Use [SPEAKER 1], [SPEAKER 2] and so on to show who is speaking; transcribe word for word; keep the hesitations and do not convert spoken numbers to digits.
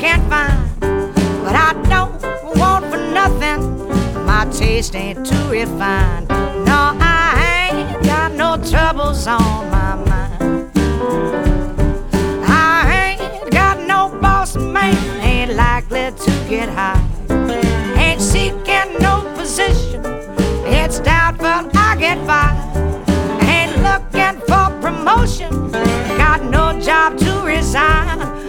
[SPEAKER 1] can't find. But I don't want for nothing, my taste ain't too refined. No, I ain't got no troubles on my mind. I ain't got no boss man, ain't likely to get high. Ain't seeking no position, it's doubtful I get fired. Ain't looking for promotion, got no job to resign.